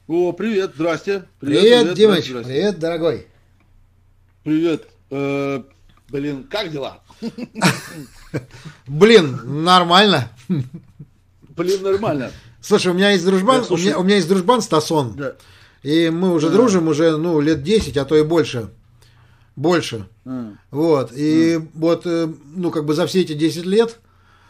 О, привет, здрасте. Привет, Димыч, Здрасте. привет, дорогой. Привет. Блин, как дела? Блин, нормально. Блин, нормально. Слушай, у меня есть дружбан, Слушай, у меня есть дружбан Стасон, да. и мы уже А, дружим уже, лет 10, а то и больше. Больше. а, Вот. а. И вот, как бы за все эти 10 лет,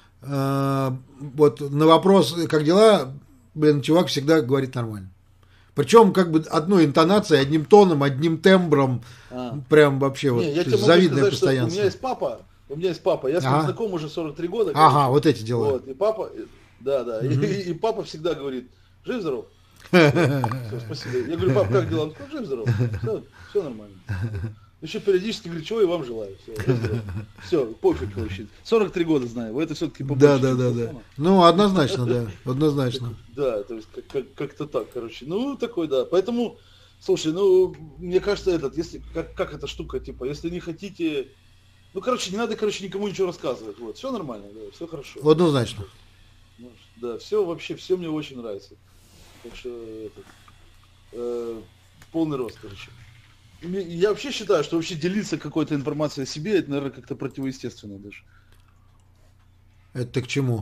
вот на вопрос, как дела, блин, чувак всегда говорит нормально. Причем как бы одной интонацией, одним тоном, одним тембром, А. прям вообще вот Не, я тебе могу завидное сказать, что постоянство. у меня есть папа, я с ним Ага, знаком уже 43 года, ага, короче. вот эти дела. Вот, и папа, да, да, Мгм. и папа всегда говорит, жив-здоров. Все, спасибо. Я говорю, пап, как дела? Он сказал, жив-здоров. Все нормально. Вот. Еще периодически говорит, чего и вам желаю. Все, жив-здоров. Все, пофиг вообще. 43 года знаю, это все-таки Да, побольше, да, чем да, да. Стасона. Ну, однозначно, да. Однозначно. Да, то есть как-то так, короче. Ну, такой, да. Поэтому, слушай, ну, мне кажется, если, как эта штука, типа, если не хотите, ну, короче, не надо, короче, никому ничего рассказывать. Вот, все нормально, да, все хорошо. Однозначно. Ну, да, все вообще, все мне очень нравится. Так что, полный рост, короче. Я вообще считаю, что вообще делиться какой-то информацией о себе, это, наверное, как-то противоестественно даже. Это ты к чему?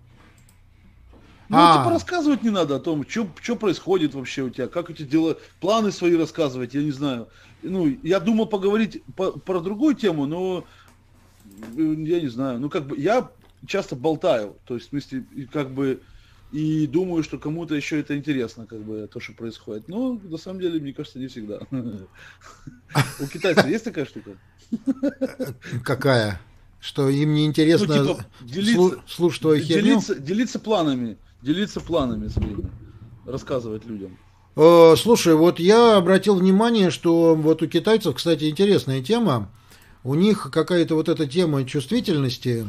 Ну, типа, А, рассказывать не надо о том, что происходит вообще у тебя, как у тебя дела, планы свои рассказывать, я не знаю. Ну, я думал поговорить про другую тему, но я не знаю. Ну, как бы, я часто болтаю, то есть, в смысле, и как бы, и думаю, что кому-то еще это интересно, как бы, то, что происходит. Но, на самом деле, мне кажется, не всегда. У китайцев есть такая штука? какая? Что им не Ну, интересно типа, делиться, слушать твою херню? делиться планами своими, рассказывать людям. Слушай, вот я обратил внимание, что вот у китайцев, кстати, интересная тема. У них какая-то вот эта тема чувствительности,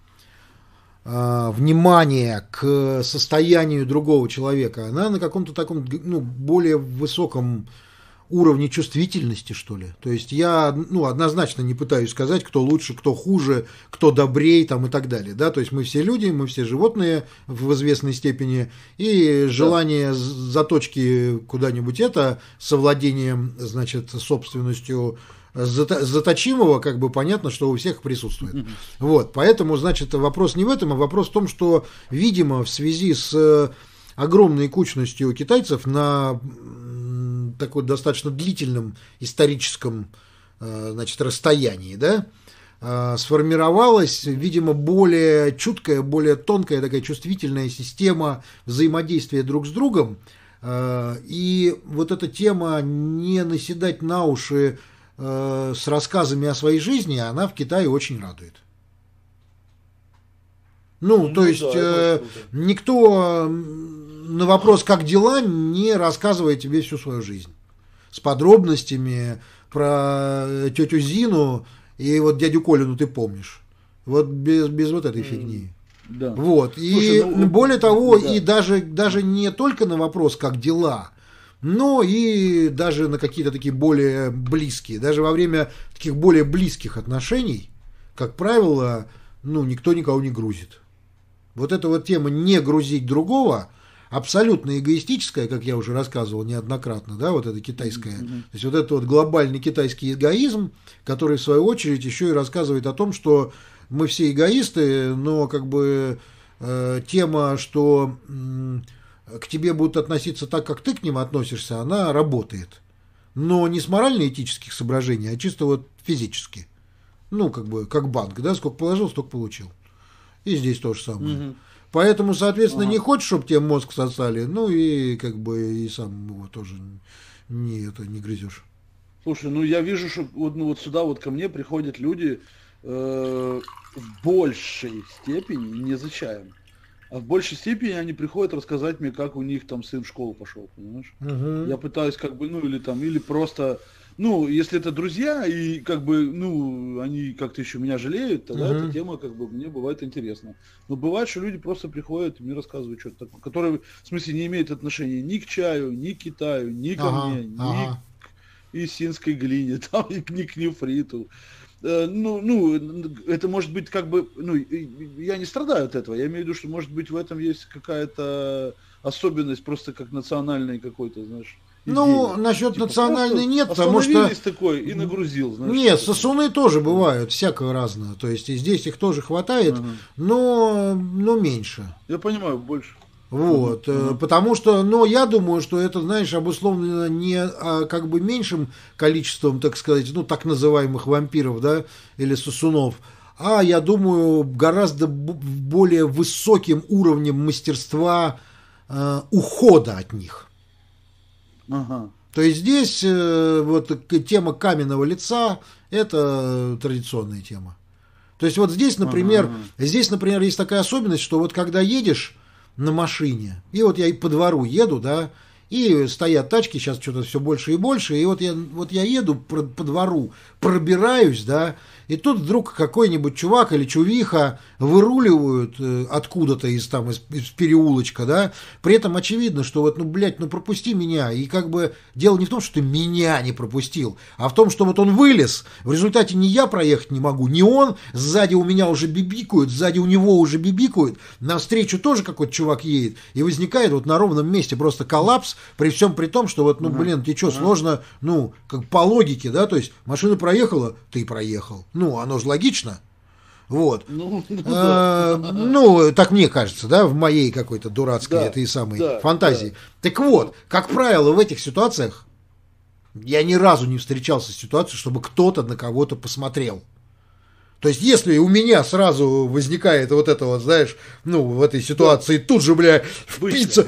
внимания к состоянию другого человека, она на каком-то таком, более высоком уровне чувствительности, что ли. То есть я, однозначно не пытаюсь сказать, кто лучше, кто хуже, кто добрее там и так далее. Да? То есть мы все люди, мы все животные в известной степени, и Да. желание заточки куда-нибудь это, совладением, значит, собственностью заточимого, как бы понятно, что у всех присутствует. Вот, поэтому, значит, вопрос не в этом, а вопрос в том, что, видимо, в связи с огромной кучностью китайцев на такой достаточно длительном историческом, значит, расстоянии, да, сформировалась, видимо, более чуткая, более тонкая такая чувствительная система взаимодействия друг с другом. И вот эта тема не наседать на уши с рассказами о своей жизни, она в Китае очень радует. Ну, то Ну есть да, это очень круто. никто на вопрос, как дела, не рассказывает тебе всю свою жизнь. С подробностями про тетю Зину и вот дядю Колину ты помнишь. Вот без вот этой фигни. Да. Вот. Слушай, И ну, более того, и да. даже не только на вопрос, как дела, но и даже на какие-то такие более близкие. Даже во время таких более близких отношений, как правило, никто никого не грузит. Вот эта вот тема не грузить другого, абсолютно эгоистическая, как я уже рассказывал неоднократно, да, вот это китайская, то есть вот этот вот глобальный китайский эгоизм, который в свою очередь еще и рассказывает о том, что мы все эгоисты, но как бы тема, что к тебе будут относиться так, как ты к ним относишься, она работает. Но не с морально-этических соображений, а чисто вот физически. Ну, как бы, как банк, да, сколько положил, столько получил. И здесь то же самое. Мгм. Поэтому, соответственно, не Ага. хочешь, чтобы тебе мозг сосали, ну и как бы и сам его тоже не грызешь. Слушай, ну я вижу, что вот, ну, вот сюда вот ко мне приходят люди в большей степени не за чаем. А в большей степени они приходят рассказать мне, как у них там сын в школу пошел, понимаешь? Угу. Я пытаюсь как бы, ну или там, или просто, ну, если это друзья, и как бы, ну, они как-то еще меня жалеют, тогда эта Угу. тема как бы мне бывает интересна. Но бывает, что люди просто приходят и мне рассказывают что-то такое, которое, в смысле, не имеет отношения ни к чаю, ни к Китаю, ни ко Ага, мне, ни ага. к Исинской глине, там, ни к нефриту. это может быть как бы, я не страдаю от этого, я имею в виду, что может быть в этом есть какая-то особенность, просто как национальный какой-то, знаешь, Ну, идея. насчет Типа национальной просто нет, потому что... остановились такой и нагрузил, знаешь. Нет, что-то. сосуны тоже бывают, всякого разного. То есть и здесь их тоже хватает, Ага. но меньше. Я понимаю, больше. Вот, потому что, но я думаю, что это, знаешь, обусловлено не как бы меньшим количеством, так сказать, ну, так называемых вампиров, да, или сосунов, а я думаю, гораздо более высоким уровнем мастерства ухода от них. Ага. То есть здесь вот тема каменного лица – это традиционная тема. То есть вот здесь, например, есть такая особенность, что вот когда едешь на машине, и вот я по двору еду, да, и стоят тачки, сейчас что-то все больше и больше, и вот я еду по двору, пробираюсь, да, и тут вдруг какой-нибудь чувак или чувиха выруливают откуда-то из переулочка, да, при этом очевидно, что вот, пропусти меня, и как бы дело не в том, что ты меня не пропустил, а в том, что вот он вылез, в результате ни я проехать не могу, ни он, сзади у меня уже бибикают, сзади у него уже бибикают, навстречу тоже какой-то чувак едет, и возникает вот на ровном месте просто коллапс, при всем при том, что вот, тебе что, сложно, как по логике, да, то есть машина проехала, ты проехал. Оно же логично. Вот. Так мне кажется, да, в моей какой-то дурацкой этой самой фантазии. Да. Так вот, как правило, в этих ситуациях я ни разу не встречался с ситуацией, чтобы кто-то на кого-то посмотрел. То есть, если у меня сразу возникает вот это вот, знаешь, в этой ситуации тут же, впиться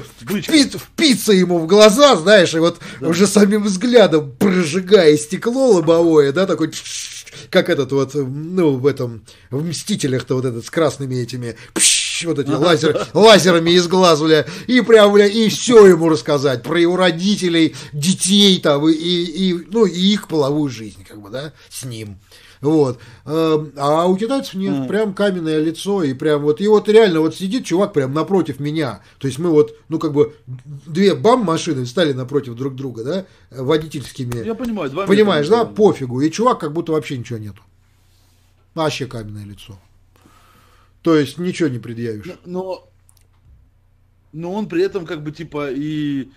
ему в глаза, знаешь, и вот уже самим взглядом прожигая стекло лобовое, да, такой, как этот вот, в «Мстителях»-то вот этот с красными этими, вот эти лазерами из глаз, и прям, и все ему рассказать про его родителей, детей там, и их половую жизнь, как бы, да, с ним. Вот. А у китайцев нет, прям каменное лицо, и прям вот, и вот реально вот сидит чувак прям напротив меня. То есть мы вот, две бам-машины встали напротив друг друга, да, водительскими. Я понимаю, понимаешь, да, пофигу. И чувак как будто вообще ничего нету. Вообще каменное лицо. То есть ничего не предъявишь. Но он при этом как бы типа и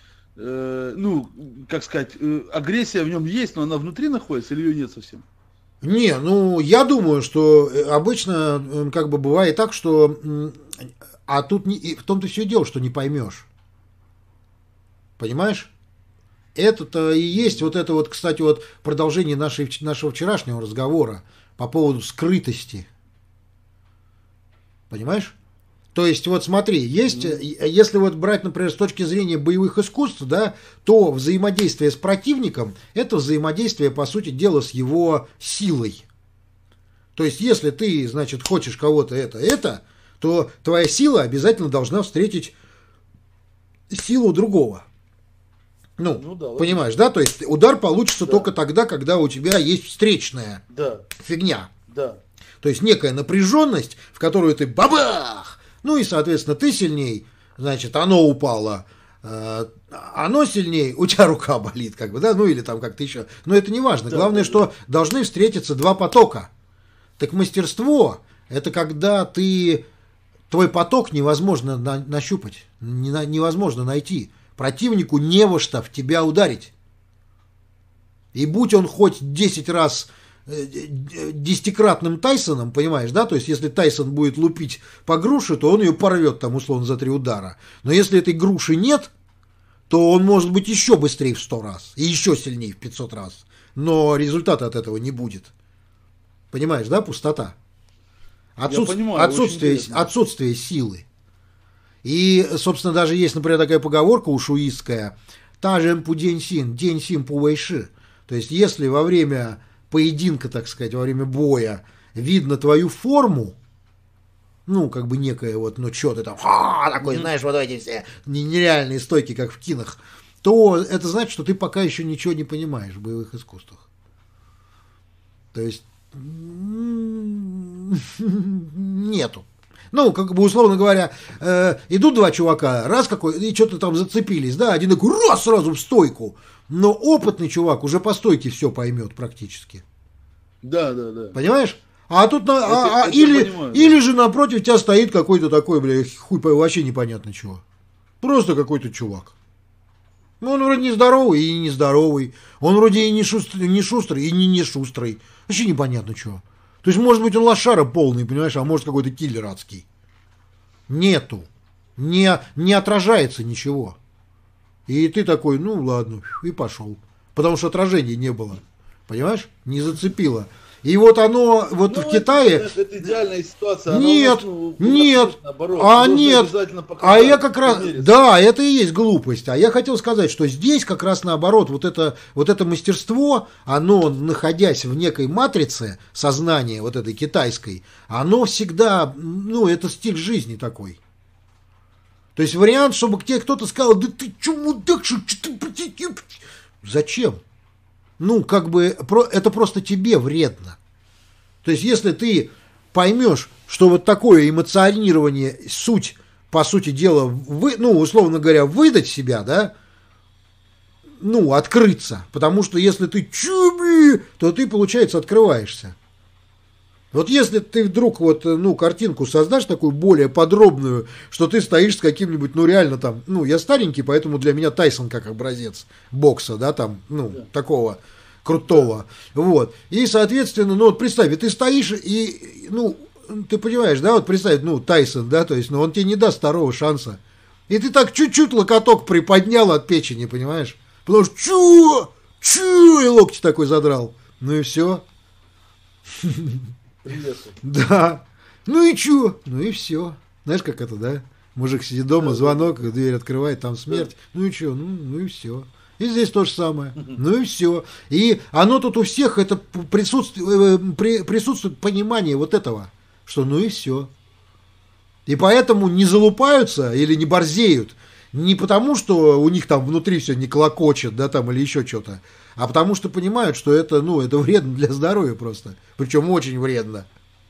как сказать, агрессия в нем есть, но она внутри находится или ее нет совсем? Не, я думаю, что обычно как бы бывает так, что... А тут в том-то все дело, что не поймешь. Понимаешь? Это-то и есть вот это вот, кстати, вот продолжение нашего вчерашнего разговора по поводу скрытости. Понимаешь? То есть, вот смотри, если вот брать, например, с точки зрения боевых искусств, да, то взаимодействие с противником – это взаимодействие, по сути дела, с его силой. То есть, если ты, значит, хочешь кого-то то твоя сила обязательно должна встретить силу другого. Понимаешь, да? То есть, удар получится только тогда, когда у тебя есть встречная фигня. Да. То есть, некая напряженность, в которую ты бабах! И, соответственно, ты сильней, значит, оно упало, оно сильней, у тебя рука болит, как бы, да, или там как-то еще. Но это не важно. Главное, что должны встретиться два потока. Так мастерство – это когда твой поток невозможно нащупать, невозможно найти. Противнику не во что в тебя ударить. И будь он хоть 10 раз... десятикратным Тайсоном, понимаешь, да, то есть если Тайсон будет лупить по груше, то он ее порвет там условно за 3 удара, но если этой груши нет, то он может быть еще быстрее в 100 раз и еще сильнее в 500 раз, но результата от этого не будет, понимаешь, да, пустота, отсутствие силы. И, собственно, даже есть, например, такая поговорка ушуистская: «Тажен пу день син пу вэйши», то есть если во время поединка, так сказать, во время боя видно твою форму, как бы некая вот, что ты там, такой, знаешь, вот эти все нереальные стойки, как в кинах, то это значит, что ты пока еще ничего не понимаешь в боевых искусствах. То есть нету. Как бы, условно говоря, идут два чувака, раз какой, и что-то там зацепились, да, один такой, сразу в стойку. Но опытный чувак уже по стойке все поймет практически. Да, да, да. Понимаешь? А тут Понимаю, да. или же напротив тебя стоит какой-то такой, бля, хуй вообще непонятно чего. Просто какой-то чувак. Ну, он вроде не здоровый и не здоровый. Он вроде и не шустрый и не шустрый. Вообще непонятно чего. То есть, может быть, он лошара полный, понимаешь, а может какой-то киллер адский. Нету. Не отражается ничего. И ты такой, ну ладно, и пошел. Потому что отражения не было. Понимаешь? Не зацепило. И вот оно, вот в Китае... Это идеальная ситуация. Нет, нет, нет. А я как раз... Мериться. Да, это и есть глупость. А я хотел сказать, что здесь как раз наоборот, вот это мастерство, оно, находясь в некой матрице сознания, вот этой китайской, оно всегда, ну, это стиль жизни такой. То есть вариант, чтобы к тебе кто-то сказал, да ты чё, мудак, что ты... Зачем? Ну, как бы, это просто тебе вредно. То есть, если ты поймешь, что вот такое эмоционирование, суть, по сути дела, ну, условно говоря, выдать себя, да, ну, открыться. Потому что если ты чуби, то ты, получается, открываешься. Вот если ты вдруг вот, ну, картинку создашь такую более подробную, что ты стоишь с каким-нибудь, ну, реально там, ну, я старенький, поэтому для меня Тайсон как образец бокса, да, там, ну, такого крутого, вот. И, соответственно, ну, вот представь, ты стоишь и, ну, ты понимаешь, да, вот представь, ну, Тайсон, да, то есть, ну, он тебе не даст второго шанса. И ты так чуть-чуть локоток приподнял от печени, понимаешь? Потому что чу, и локти такой задрал. Ну и все. Да. Ну и чё? Ну и все. Знаешь, как это, да? Мужик сидит дома, звонок, дверь открывает, там смерть. Ну и чё? Ну и все. И здесь то же самое. Ну и все. И оно тут у всех это присутствует понимание вот этого, что ну и все. И поэтому не залупаются или не борзеют. Не потому, что у них там внутри все не клокочет, да, там, или еще что-то, а потому что понимают, что это, ну, это вредно для здоровья просто. Причем очень вредно.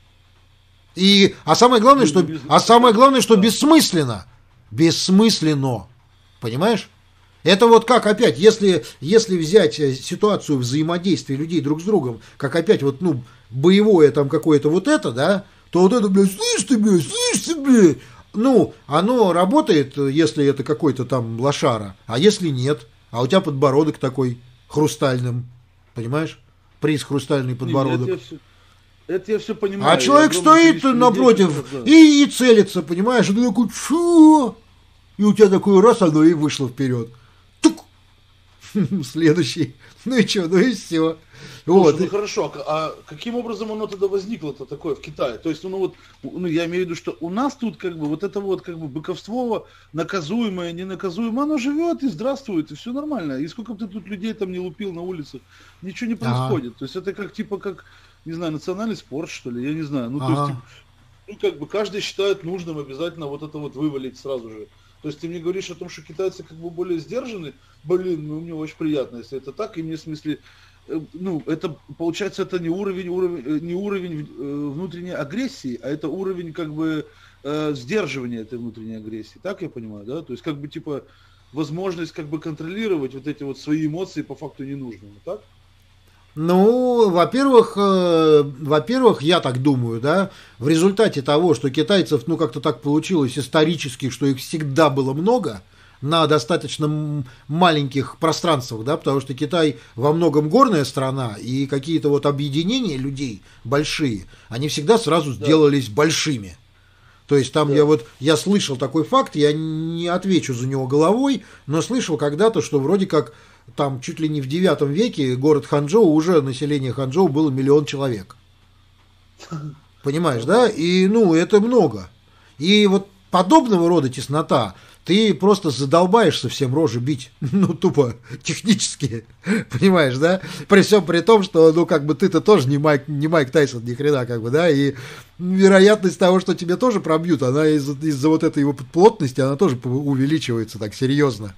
А самое главное, что бессмысленно. Бессмысленно. Понимаешь? Это вот как опять, если взять ситуацию взаимодействия людей друг с другом, как опять вот, ну, боевое там какое-то вот это, да, то вот это, блядь, слышь ты, блядь, ну, оно работает, если это какой-то там лошара, а если нет, а у тебя подбородок такой хрустальным, понимаешь? Приз хрустальный подбородок. Это я все понимаю. А человек стоит напротив и целится, понимаешь? И ты такой, чё? И у тебя такой раз, оно и вышло вперед. Тук! Следующий. Ну и что, ну и все. Слушай, вот. Ну хорошо, а каким образом оно тогда возникло-то такое в Китае? То есть, ну вот, ну, я имею в виду, что у нас тут как бы вот это вот как бы быковство наказуемое, ненаказуемое, оно живет и здравствует, и все нормально. И сколько бы ты тут людей там не лупил на улице, ничего не происходит. То есть это как типа как, не знаю, национальный спорт, что ли, я не знаю. Ну, то есть, типа, ну, как бы каждый считает нужным обязательно вот это вот вывалить сразу же. То есть ты мне говоришь о том, что китайцы как бы более сдержаны, блин, ну мне очень приятно, если это так, и мне в смысле, ну, это, получается, это не уровень внутренней агрессии, а это уровень, как бы, сдерживания этой внутренней агрессии, так я понимаю, да? То есть, как бы, типа, возможность, как бы, контролировать вот эти вот свои эмоции по факту ненужными, так? Ну, во-первых, я так думаю, да, в результате того, что китайцев, ну, как-то так получилось исторически, что их всегда было много, на достаточно маленьких пространствах, да, потому что Китай во многом горная страна, и какие-то вот объединения людей большие, они всегда сразу сделались большими. То есть там я слышал такой факт, я не отвечу за него головой, но слышал когда-то, что вроде как там чуть ли не в 9 веке город Ханчжоу, уже население Ханчжоу было 1 миллион человек. Понимаешь, да? И, ну, это много. И вот подобного рода теснота, ты просто задолбаешься всем рожи бить. Ну, тупо, технически. Понимаешь, да? При всем при том, что, ну, как бы ты-то тоже не Майк Тайсон, ни хрена, как бы, да? И вероятность того, что тебе тоже пробьют, она из-за вот этой его плотности, она тоже увеличивается так серьезно.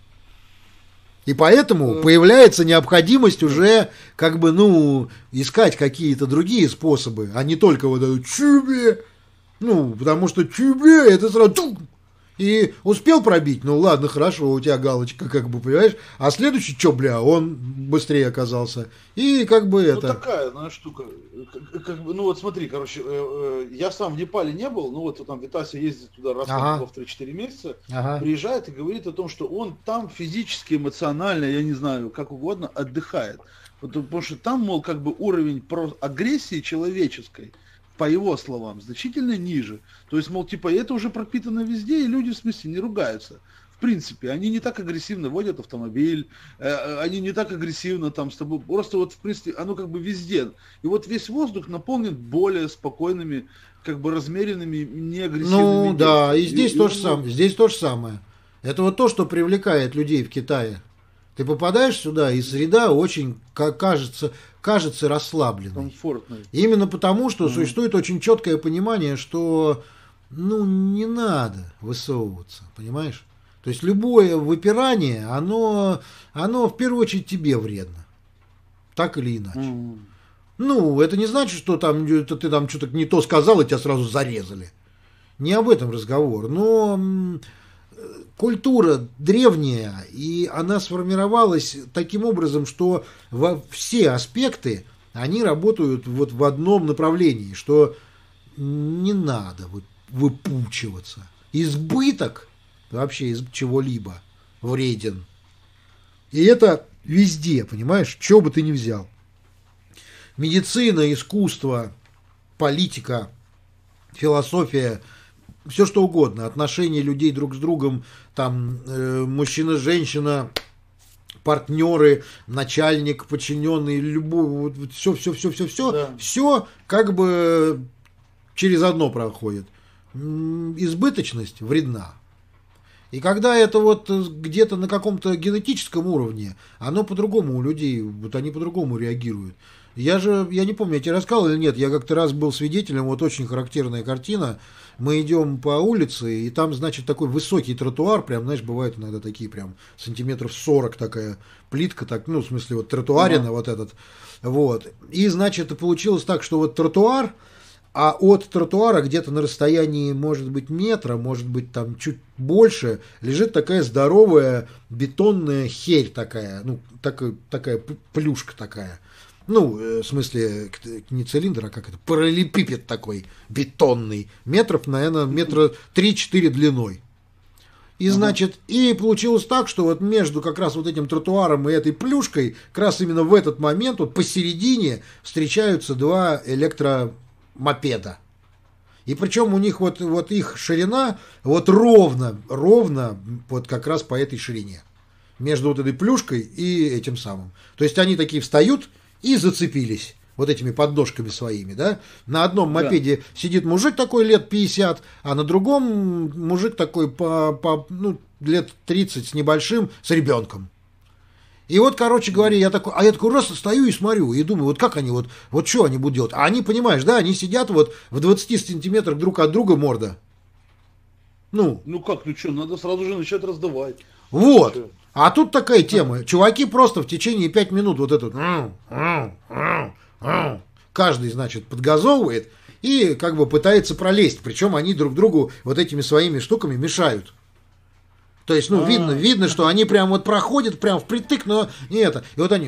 И поэтому появляется необходимость уже, как бы, ну, искать какие-то другие способы, а не только вот это чубе. Ну, потому что чубе, это сразу... И успел пробить, ну ладно, хорошо, у тебя галочка, как бы, понимаешь, а следующий, что, бля, он быстрее оказался. И как бы Ну, это... такая, знаешь, штука. Как бы, ну, вот смотри, короче, я сам в Непале не был, ну, вот там Витася ездит туда раз Ага. в 3-4 месяца, Ага. приезжает и говорит о том, что он там физически, эмоционально, я не знаю, как угодно, отдыхает. Потому что там, мол, как бы уровень агрессии человеческой, по его словам, значительно ниже. То есть, мол, типа, это уже пропитано везде, и люди, в смысле, не ругаются. В принципе, они не так агрессивно водят автомобиль, они не так агрессивно там с тобой, просто вот, в принципе, оно как бы везде. И вот весь воздух наполнен более спокойными, как бы размеренными, неагрессивными Ну да, и действиями. здесь то же самое. Здесь то же самое. Это вот то, что привлекает людей в Китае. Ты попадаешь сюда, и среда очень кажется расслабленной. Комфортно. Именно потому, что существует очень четкое понимание, что ну не надо высовываться, понимаешь? То есть любое выпирание, оно в первую очередь тебе вредно. Так или иначе. Ну, это не значит, что там, ты там что-то не то сказал, и тебя сразу зарезали. Не об этом разговор. Но культура древняя, и она сформировалась таким образом, что во все аспекты они работают вот в одном направлении, что не надо выпучиваться. Избыток вообще из чего-либо вреден. И это везде, понимаешь, что бы ты ни взял. Медицина, искусство, политика, философия, все что угодно, отношения людей друг с другом, там мужчина, женщина, партнеры, начальник, подчиненный, любой, вот, все, Да. все как бы через одно проходит. Избыточность вредна. И когда это вот где-то на каком-то генетическом уровне, оно по-другому у людей, вот они по-другому реагируют. Я не помню, я тебе рассказывал или нет, я как-то раз был свидетелем, вот очень характерная картина. Мы идем по улице, и там, значит, такой высокий тротуар, прям, знаешь, бывают иногда такие прям сантиметров 40 такая плитка, так, ну, в смысле, вот тротуарина вот этот. Вот. И, значит, получилось так, что вот тротуар, а от тротуара где-то на расстоянии, может быть, метра, может быть, там чуть больше, лежит такая здоровая бетонная херь такая, ну, такая плюшка такая. Ну, в смысле, не цилиндр, а как это, параллелепипед такой бетонный, метров, наверное, метра 3-4 длиной. И, значит, и получилось так, что вот между как раз вот этим тротуаром и этой плюшкой, как раз именно в этот момент, вот посередине встречаются два электромопеда. И причем у них вот их ширина вот ровно вот как раз по этой ширине. Между вот этой плюшкой и этим самым. То есть они такие встают и зацепились вот этими подножками своими, да. На одном мопеде сидит мужик такой лет 50, а на другом мужик такой ну, лет 30 с небольшим, с ребенком. И вот, короче говоря, я такой раз стою и смотрю, и думаю, вот как они, вот что они будут делать. А они, понимаешь, да, они сидят вот в 20 сантиметрах друг от друга морда. Ну как, ну что, надо сразу же начать раздавать. Вот. Чё? А тут такая тема. Чуваки просто в течение 5 минут вот этот каждый, значит, подгазовывает и как бы пытается пролезть. Причем они друг другу вот этими своими штуками мешают. То есть, ну, видно, что они прям вот проходят прям впритык, но не это. И вот они...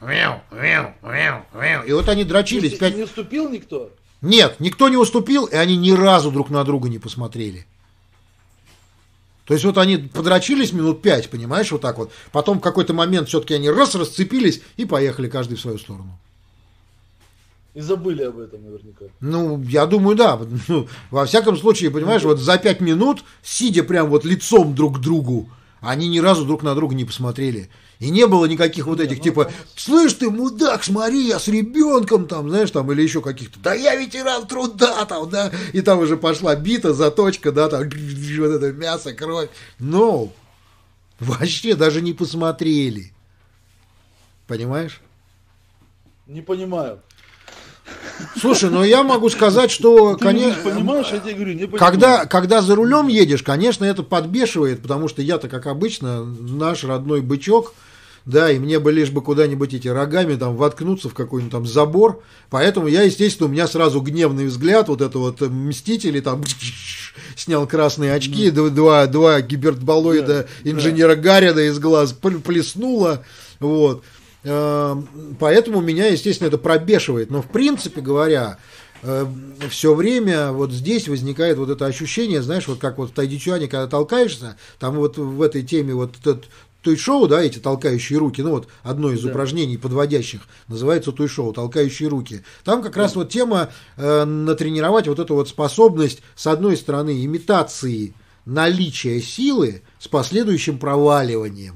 И вот они дрочились. Не уступил никто? Нет, никто не уступил, и они ни разу друг на друга не посмотрели. То есть вот они подрочились минут 5, понимаешь, вот так вот. Потом в какой-то момент все-таки они расцепились и поехали каждый в свою сторону. И забыли об этом наверняка. Ну, я думаю, да. Ну, во всяком случае, понимаешь, вот за 5 минут, сидя прям вот лицом друг к другу, они ни разу друг на друга не посмотрели. И не было никаких вот этих, типа, слышь ты, мудак, смотри, я с ребенком, там, знаешь, там, или еще каких-то, да я ветеран труда, там, да, и там уже пошла бита, заточка, да, там, вот это мясо, кровь. Но вообще даже не посмотрели. Понимаешь? Не понимаю. Слушай, ну я могу сказать, что, конечно, понимаешь, я тебе говорю, не понимаю. когда за рулем едешь, конечно, это подбешивает, потому что я-то, как обычно, наш родной бычок, да, и мне бы лишь бы куда-нибудь эти рогами там воткнуться в какой-нибудь там забор, поэтому я, естественно, у меня сразу гневный взгляд, вот это вот Мстители, там, снял красные очки, два гиберболоида инженера Гарина из глаз плеснуло, вот, поэтому меня, естественно, это пробешивает, но в принципе говоря, все время вот здесь возникает вот это ощущение, знаешь, вот как вот в тайдичуане, когда толкаешься, там вот в этой теме вот этот туй-шоу, да, эти толкающие руки, ну вот одно из упражнений подводящих называется туй-шоу, толкающие руки. Там как раз вот тема натренировать вот эту вот способность, с одной стороны, имитации наличия силы с последующим проваливанием.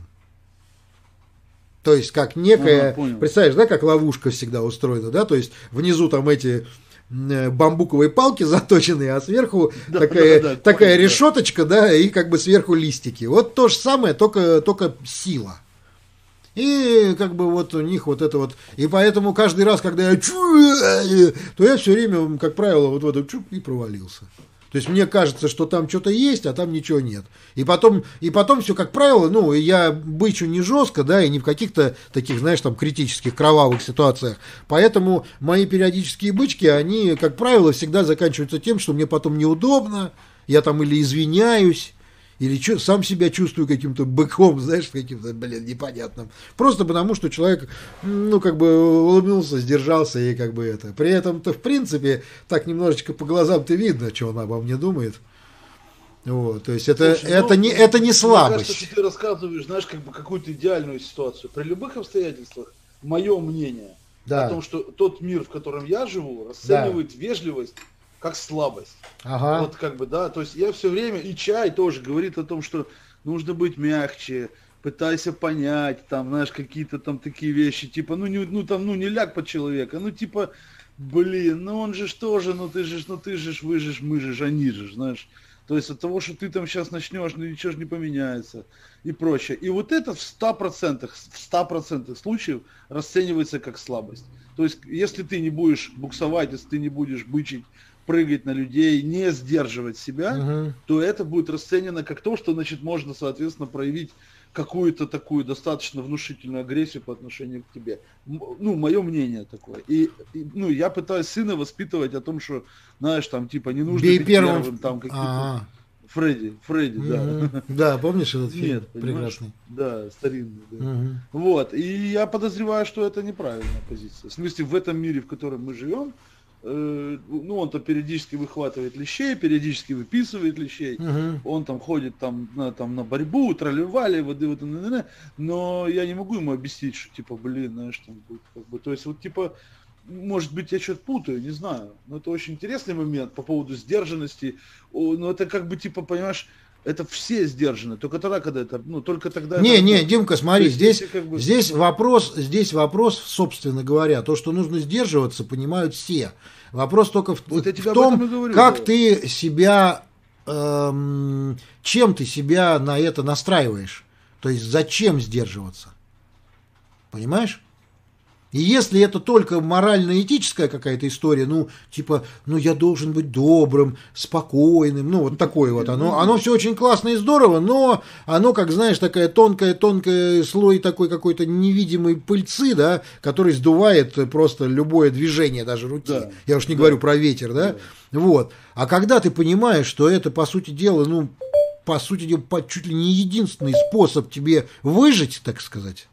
То есть как некая, представляешь, да, как ловушка всегда устроена, да, то есть внизу там эти бамбуковые палки заточенные, а сверху такая решеточка, да, и как бы сверху листики. Вот то же самое, только сила. И как бы вот у них вот это вот. И поэтому каждый раз, когда я то я все время, как правило, вот в эту чук и провалился. То есть мне кажется, что там что-то есть, а там ничего нет. И потом все, как правило, ну, я бычу не жестко, да, и не в каких-то таких, знаешь, там, критических, кровавых ситуациях. Поэтому мои периодические бычки, они, как правило, всегда заканчиваются тем, что мне потом неудобно, я там или извиняюсь, или сам себя чувствую каким-то быком, знаешь, каким-то, непонятным. Просто потому, что человек, ну, как бы улыбнулся, сдержался и как бы это. При этом-то, в принципе, так немножечко по глазам-то видно, что он обо мне думает. Вот, то есть это не слабость. Мне кажется, что ты рассказываешь, знаешь, как бы какую-то идеальную ситуацию. При любых обстоятельствах, мое мнение о том, что тот мир, в котором я живу, расценивает вежливость как слабость. Ага. Вот как бы, да, то есть я все время, и чай тоже говорит о том, что нужно быть мягче, пытайся понять, там, знаешь, какие-то там такие вещи, типа, не ляг под человека, ну, типа, блин, ну, он же тоже, вы же, мы же, они же, знаешь. То есть от того, что ты там сейчас начнешь, ничего же не поменяется и прочее. И вот это в 100% случаев расценивается как слабость. То есть если ты не будешь буксовать, если ты не будешь бычить, прыгать на людей, не сдерживать себя, то это будет расценено как то, что, значит, можно, соответственно, проявить какую-то такую достаточно внушительную агрессию по отношению к тебе. Ну, мое мнение такое. И я пытаюсь сына воспитывать о том, что, знаешь, там, типа, не нужно быть первым, там, какие-то... Фредди, да. Да, помнишь этот фильм? Нет, прекрасный. Да, старинный. Да. Вот, и я подозреваю, что это неправильная позиция. В смысле, в этом мире, в котором мы живем, он-то периодически выхватывает лещей, периодически выписывает лещей, он там ходит на борьбу, тролливали, но я не могу ему объяснить, что типа, знаешь, там будет как бы, то есть вот типа, может быть, я что-то путаю, не знаю, но это очень интересный момент по поводу сдержанности, но это как бы типа, понимаешь, это все сдержаны, только тогда, когда это, только тогда... Не, Димка, смотри, здесь вопрос, собственно говоря, то, что нужно сдерживаться, понимают все. Вопрос только в том, как ты себя, чем ты себя на это настраиваешь. То есть, зачем сдерживаться. Понимаешь? И если это только морально-этическая какая-то история, я должен быть добрым, спокойным, вот такое вот, оно все очень классно и здорово, но оно, как знаешь, такая тонкая слой такой какой-то невидимой пыльцы, да, который сдувает просто любое движение даже руки. Да. Я уж не говорю про ветер, да? Вот. А когда ты понимаешь, что это, по сути дела, чуть ли не единственный способ тебе выжить, так сказать,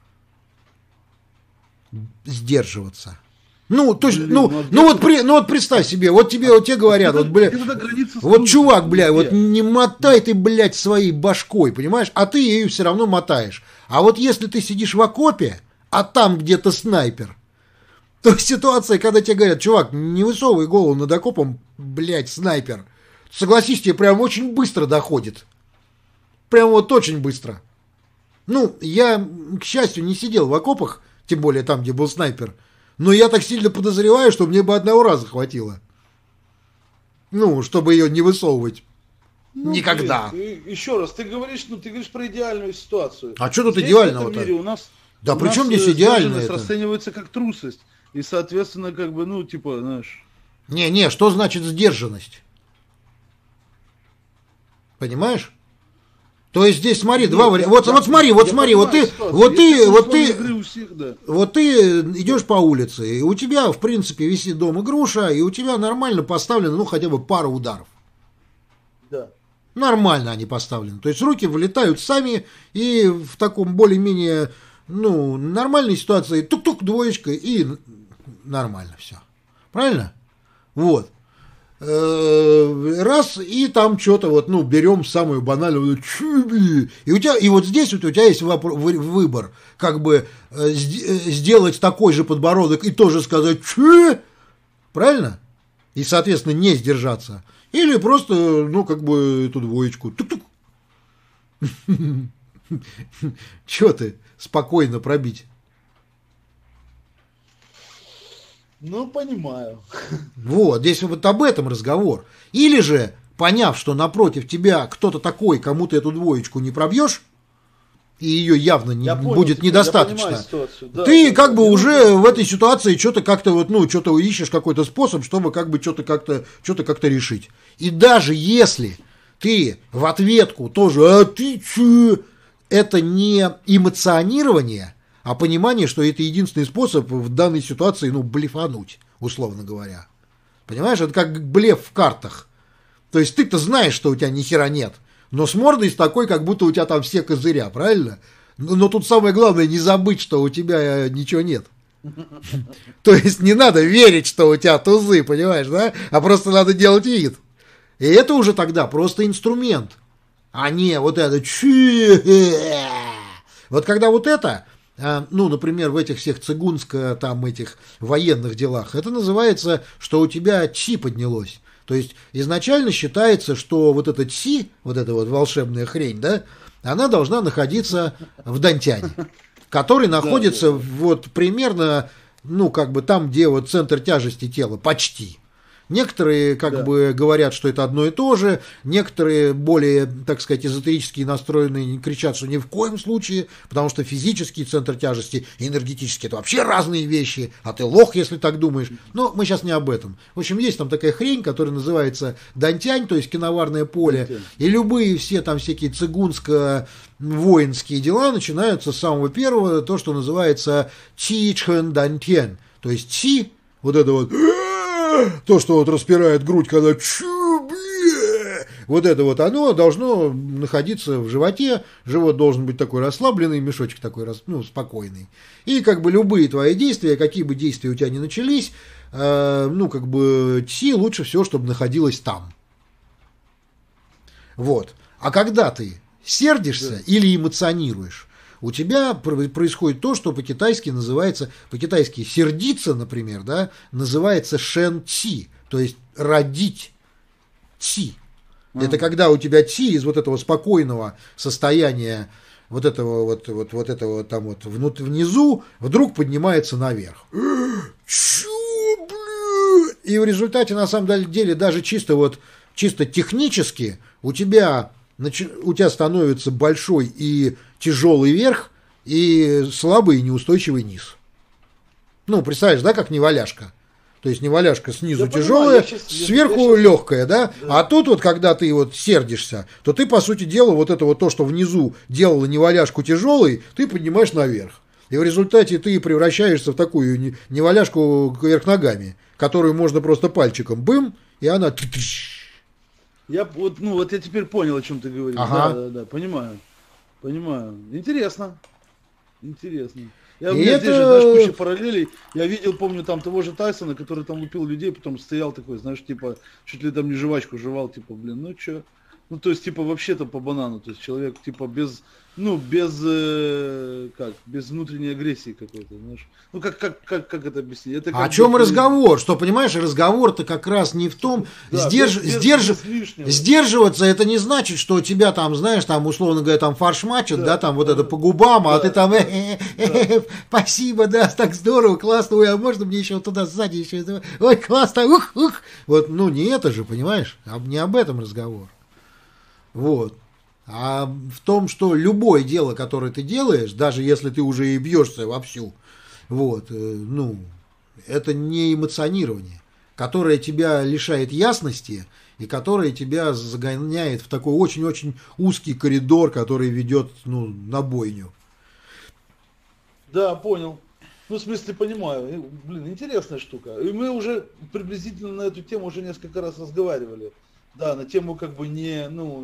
сдерживаться. Вот представь себе, вот тебе говорят, чувак, вот не мотай ты, блядь, своей башкой, понимаешь, а ты ею все равно мотаешь. А вот если ты сидишь в окопе, а там где-то снайпер, то ситуация, когда тебе говорят, чувак, не высовывай голову над окопом, блядь, снайпер, согласись, тебе прям очень быстро доходит. Прям вот очень быстро. Я, к счастью, не сидел в окопах, тем более там, где был снайпер. Но я так сильно подозреваю, что мне бы одного раза хватило. Чтобы ее не высовывать. Никогда. Еще раз, ты говоришь про идеальную ситуацию. А что тут идеального-то? Да при чем здесь идеальное? Расценивается как трусость. И, соответственно, как бы, знаешь... Не, что значит сдержанность? Понимаешь? То есть здесь смотри, Нет, два варианта. Вот смотри, вот ты идешь по улице, и у тебя, в принципе, висит дома груша, и у тебя нормально поставлено, ну, хотя бы пара ударов. Да. Нормально они поставлены. То есть руки вылетают сами, и в таком более-менее, ну, нормальной ситуации тук-тук, двоечка, и нормально все. Правильно? Вот. Раз, и там что-то вот, ну, берем самую банальную, и у тебя, и вот здесь вот у тебя есть выбор, как бы сделать такой же подбородок и тоже сказать «че?», правильно? И, соответственно, не сдержаться. Или просто, ну, как бы эту двоечку. Тук-тук. Чё ты спокойно пробить? Ну, понимаю. Вот, здесь вот об этом разговор. Или же, поняв, что напротив тебя кто-то такой, кому ты эту двоечку не пробьешь, и ее явно будет недостаточно, да, ты как бы уже в этой ситуации что-то как-то вот, ну, что-то ищешь какой-то способ, чтобы как бы что-то как-то решить. И даже если ты в ответку тоже «а ты че?», это не эмоционирование, а понимание, что это единственный способ в данной ситуации, ну, блефануть, условно говоря. Понимаешь, это как блеф в картах. То есть ты-то знаешь, что у тебя ни хера нет, но с мордой с такой, как будто у тебя там все козыря, правильно? Но тут самое главное не забыть, что у тебя ничего нет. То есть не надо верить, что у тебя тузы, понимаешь, да? А просто надо делать вид. И это уже тогда просто инструмент, а не вот это. Вот когда вот это, ну, например, в этих всех цигунско, там, этих военных делах, это называется, что у тебя чи поднялось. То есть изначально считается, что вот эта чи, вот эта вот волшебная хрень, да, она должна находиться в дантяне, который находится вот примерно, ну, как бы там, где вот центр тяжести тела, почти. Некоторые как бы говорят, что это одно и то же, некоторые более, так сказать, эзотерически настроенные кричат, что ни в коем случае, потому что физический центр тяжести и энергетический — это вообще разные вещи, а ты лох, если так думаешь. Но мы сейчас не об этом. В общем, есть там такая хрень, которая называется дантянь, то есть киноварное поле, и любые все там всякие цигунско-воинские дела начинаются с самого первого, то, что называется чи чхэн дантян, то есть чи, вот это вот... То, что вот распирает грудь, когда вот это вот, оно должно находиться в животе, живот должен быть такой расслабленный, мешочек такой, ну, спокойный. И как бы любые твои действия, какие бы действия у тебя ни начались, ну, как бы чи лучше всего, чтобы находилось там. Вот. А когда ты сердишься или эмоционируешь, у тебя происходит то, что по-китайски называется, по-китайски сердиться, например, да, называется шэн ци, то есть родить ци. Это когда у тебя ци из вот этого спокойного состояния, вот этого вот этого там вот внизу, вдруг поднимается наверх. И в результате, на самом деле, даже чисто технически у тебя становится большой и тяжелый верх и слабый и неустойчивый низ. Ну, представляешь, да, как неваляшка. То есть неваляшка снизу тяжелая, сверху легкая, да? А тут вот, когда ты вот сердишься, то ты, по сути дела, вот это вот то, что внизу делало неваляшку тяжелой, ты поднимаешь наверх. И в результате ты превращаешься в такую неваляшку кверх ногами, которую можно просто пальчиком бым, и она... Я вот я теперь понял, о чем ты говоришь. Ага. Да, понимаю. Интересно. У меня здесь же, знаешь, куча параллелей. Я видел, помню, там того же Тайсона, который там лупил людей, потом стоял такой, знаешь, типа, чуть ли там не жвачку жевал, типа, блин, ну чё? Ну, то есть, типа, вообще-то по банану. То есть, человек, типа, без внутренней агрессии какой-то, знаешь. Ну, как это объяснить? Это о чем разговор? Что, понимаешь, разговор-то как раз не в том... Сдерживаться, это не значит, что у тебя там, знаешь, там, условно говоря, там фарш мачат, да, там вот это по губам, а ты там... Спасибо, да, так здорово, классно, ой, а можно мне еще туда сзади еще... Ой, классно, ух. Вот, ну, не это же, понимаешь? Не об этом разговор. Вот. А в том, что любое дело, которое ты делаешь, даже если ты уже и бьешься вовсю, вот, ну, это не эмоционирование, которое тебя лишает ясности и которая тебя загоняет в такой очень-очень узкий коридор, который ведет, ну, на бойню. Да, понял. Ну, в смысле, понимаю. Блин, интересная штука. И мы уже приблизительно на эту тему уже несколько раз разговаривали. Да, на тему как бы не,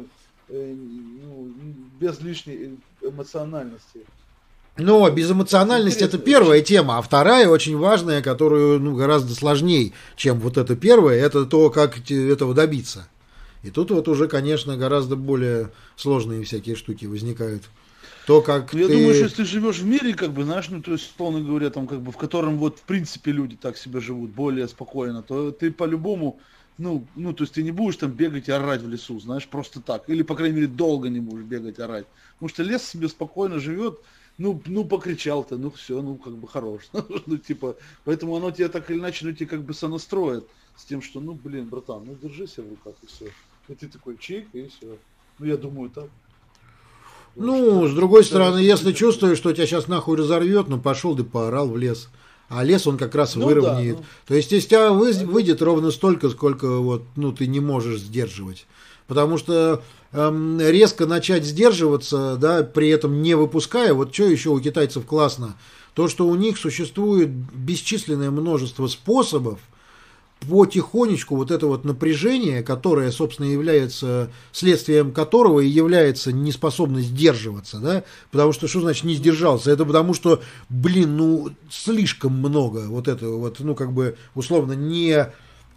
без лишней эмоциональности. Но безэмоциональность это первая тема, а вторая очень важная, которую, ну, гораздо сложнее, чем вот эта первая, это то, как этого добиться. И тут вот уже, конечно, гораздо более сложные всякие штуки возникают. То, как я думаю, что если ты живешь в мире, как бы, знаешь, ну, то есть, условно говоря, там, как бы, в котором вот, в принципе, люди так себя живут, более спокойно, то ты по-любому, то есть ты не будешь там бегать и орать в лесу, знаешь, просто так. Или, по крайней мере, долго не будешь бегать и орать. Потому что лес себе спокойно живет, покричал ты, все, как бы хорош. Типа, поэтому оно тебя так или иначе, тебе как бы сонастроит с тем, что, братан, держи себя в руках и все. И ты такой чик, и все. Я думаю, так. С другой стороны, если чувствуешь, что тебя сейчас нахуй разорвет, пошел ты поорал в лес. А лес он как раз выровняет. То есть из тебя выйдет ровно столько, сколько вот, ты не можешь сдерживать. Потому что резко начать сдерживаться, да, при этом не выпуская, вот что еще у китайцев классно, то, что у них существует бесчисленное множество способов потихонечку вот это вот напряжение, которое, собственно, является следствием которого и является неспособность сдерживаться, да, потому что значит не сдержался? Это потому что, слишком много вот этого вот, условно не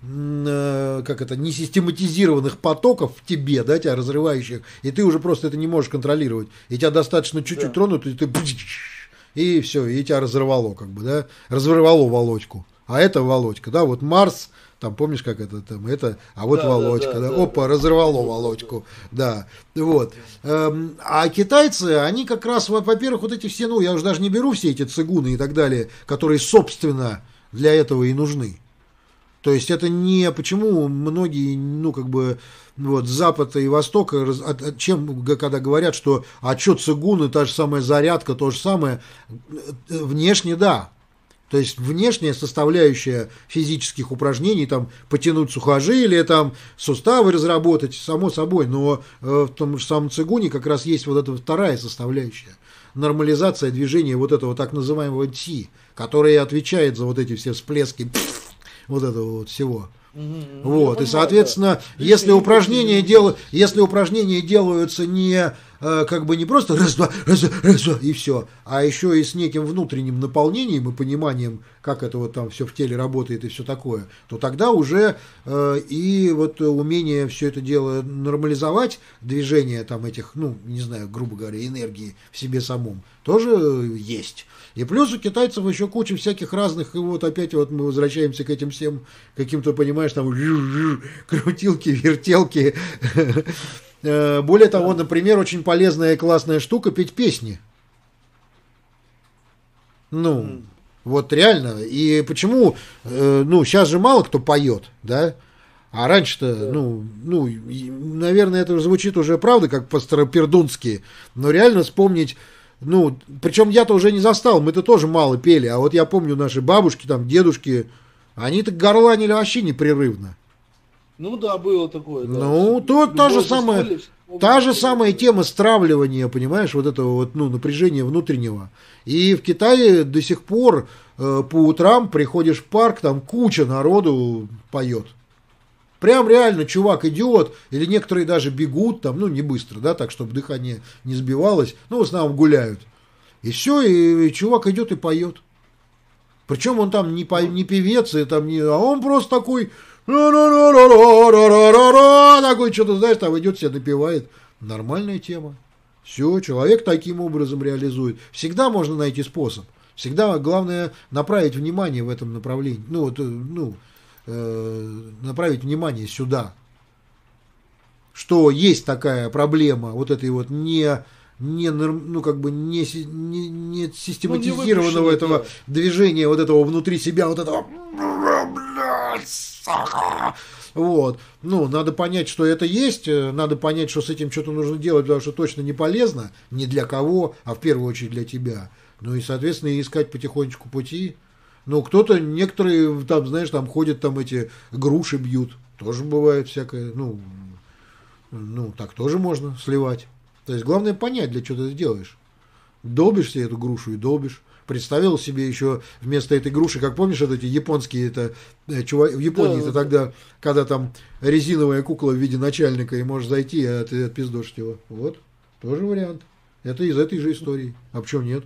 систематизированных потоков в тебе, да, тебя разрывающих, и ты уже просто это не можешь контролировать. И тебя достаточно чуть-чуть тронут, и ты и все, и тебя разорвало, разорвало Володьку. А это Володька, да, вот Марс, там, помнишь, как это там, а вот Володька, опа, разорвало Володьку, да, вот. А китайцы, они как раз, во-первых, вот эти все, я уже даже не беру все эти цигуны и так далее, которые, собственно, для этого и нужны. То есть это не почему многие, с Запада и Востока, когда говорят, что что цигуны, та же самая зарядка, то же самое, внешне да. То есть внешняя составляющая физических упражнений, там потянуть сухожилия, там суставы разработать, само собой, но в том же самом цигуне как раз есть вот эта вторая составляющая. Нормализация движения вот этого так называемого ти, которая отвечает за вот эти все всплески вот этого вот всего. Вот, и, соответственно, если упражнения делаются не не просто раз-два, и все, а еще и с неким внутренним наполнением и пониманием, как это вот там все в теле работает и все такое, то тогда уже и вот умение все это дело нормализовать, движение там этих, грубо говоря, энергии в себе самом, тоже есть. И плюс у китайцев еще куча всяких разных, и вот опять вот мы возвращаемся к этим всем каким-то, понимаешь, там крутилки, вертелки. Более того, например, очень полезная и классная штука — петь песни. Вот реально. И почему, сейчас же мало кто поет, да? А раньше-то, наверное, это звучит уже, правда, как по-старопердунски, но реально вспомнить. Причем я-то уже не застал, мы-то тоже мало пели, а вот я помню наши бабушки, там, дедушки, они-то горланили вообще непрерывно. Да, было такое. Да. Тут та же самая тема стравливания, понимаешь, вот этого вот, напряжения внутреннего. И в Китае до сих пор по утрам приходишь в парк, там куча народу поет. Прям реально чувак идет, или некоторые даже бегут, там, не быстро, да, так, чтобы дыхание не сбивалось, в основном гуляют. И все, и чувак идет и поет. Причем он там не певец, а он просто такой, такой, что-то, знаешь, там идет, себя напевает. Нормальная тема. Все, человек таким образом реализует. Всегда можно найти способ. Всегда главное направить внимание в этом направлении. Направить внимание сюда, что есть такая проблема вот этой вот не систематизированного этого движения, вот этого внутри себя, вот этого вот. Надо понять, что это есть, надо понять, что с этим что-то нужно делать, потому что точно не полезно, не для кого, а в первую очередь для тебя. И, соответственно, искать потихонечку пути. Некоторые там, знаешь, там ходят, там эти груши бьют. Тоже бывает всякое, так тоже можно сливать. То есть главное понять, для чего ты это делаешь. Долбишь себе эту грушу и долбишь. Представил себе еще вместо этой груши, как помнишь, эти японские, в Японии это тогда, когда там резиновая кукла в виде начальника, и можешь зайти, а ты отпиздошь его. Вот, тоже вариант. Это из этой же истории. А почему нет?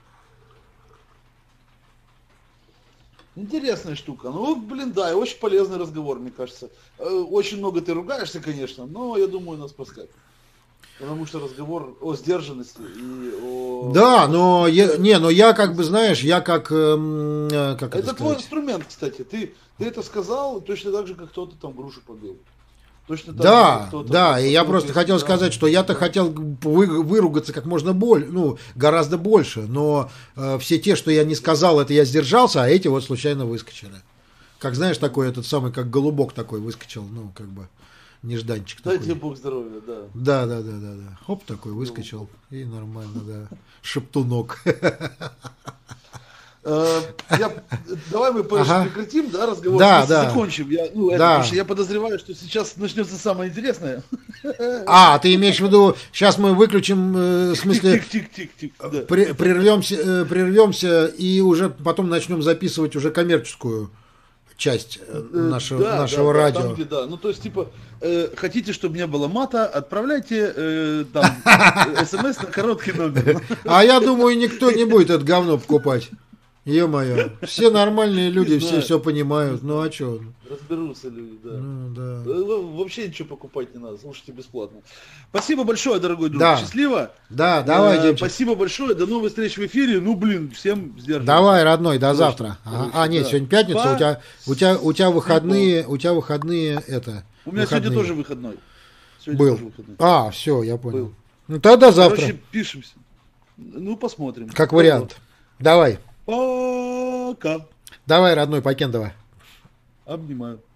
Интересная штука. Ну, блин, да, и очень полезный разговор, мне кажется. Очень много ты ругаешься, конечно, но я думаю, нас пускать. Потому что разговор о сдержанности и о... Да, но я как бы, знаешь, я как это твой инструмент, кстати. Ты это сказал точно так же, как кто-то там грушу побил. Точно так же, как кто-то... Да, и я просто хотел сказать, что я-то хотел выругаться как можно гораздо больше, но все те, что я не сказал, это я сдержался, а эти вот случайно выскочили. Как знаешь, такой этот самый, как голубок такой выскочил, как бы нежданчик такой. Дай тебе Бог здоровья, да. Да. Хоп, такой выскочил, и нормально, да. Шептунок. Давай мы прекратим, да, разговор, закончим. Потому что я подозреваю, что сейчас начнется самое интересное. Ты имеешь в виду, сейчас мы выключим, в смысле, прервемся и уже потом начнем записывать уже коммерческую часть нашего радио. Там, где, да. Ну, то есть, типа, хотите, чтобы не было мата, отправляйте смс на короткий номер. А я думаю, никто не будет это говно покупать. Ё-моё, все нормальные люди, все понимают. Ну а что? Разберутся люди, да. Да. Вообще ничего покупать не надо, слушайте бесплатно. Спасибо большое, дорогой друг. Да. Счастливо. Да, давай, Демчик. Спасибо большое, до новых встреч в эфире. Всем сдерживайтесь. Давай, родной, до завтра. Нет, сегодня пятница, у тебя выходные, это. У меня сегодня тоже выходной. Был. Все, я понял. Ну тогда завтра. Короче, пишемся. Посмотрим. Как вариант. Давай. Пока. Давай, родной, Покендова. Обнимаю.